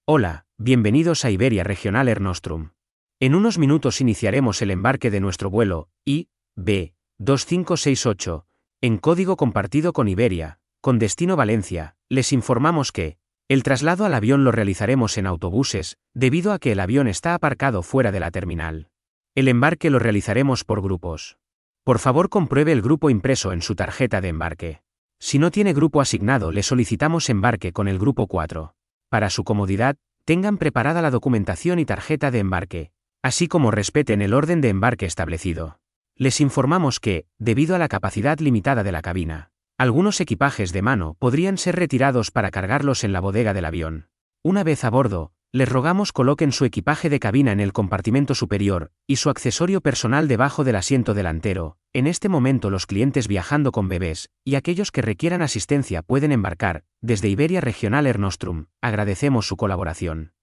Hola, bienvenidos a Iberia Regional Air Nostrum. En unos minutos iniciaremos el embarque de nuestro vuelo IB 2568, en código compartido con Iberia, con destino Valencia. Les informamos que el traslado al avión lo realizaremos en autobuses, debido a que el avión está aparcado fuera de la terminal. El embarque lo realizaremos por grupos. Por favor, compruebe el grupo impreso en su tarjeta de embarque. Si no tiene grupo asignado, le solicitamos embarque con el grupo 4. Para su comodidad, tengan preparada la documentación y tarjeta de embarque, así como respeten el orden de embarque establecido. Les informamos que, debido a la capacidad limitada de la cabina, algunos equipajes de mano podrían ser retirados para cargarlos en la bodega del avión. Una vez a bordo, les rogamos coloquen su equipaje de cabina en el compartimento superior, y su accesorio personal debajo del asiento delantero. En este momento los clientes viajando con bebés, y aquellos que requieran asistencia pueden embarcar. Desde Iberia Regional Air Nostrum, agradecemos su colaboración.